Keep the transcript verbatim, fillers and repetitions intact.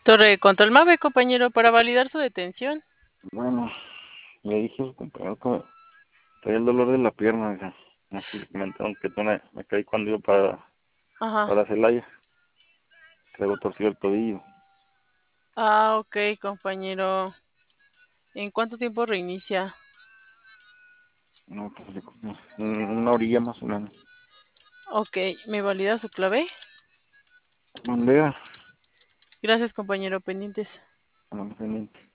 Torre de control MAVE, compañero, para validar su detención. Bueno, le dije a su compañero que traía el dolor de la pierna, oiga. No sé si le comentaron que me, me caí cuando iba para, Ajá. para Celaya. Traigo torcido el tobillo. Ah, ok, compañero. ¿En cuánto tiempo reinicia? No, pues le como una orilla más o menos. Ok, ¿me valida su clave? Mandé a, Gracias, compañero, pendientes. a la pendiente.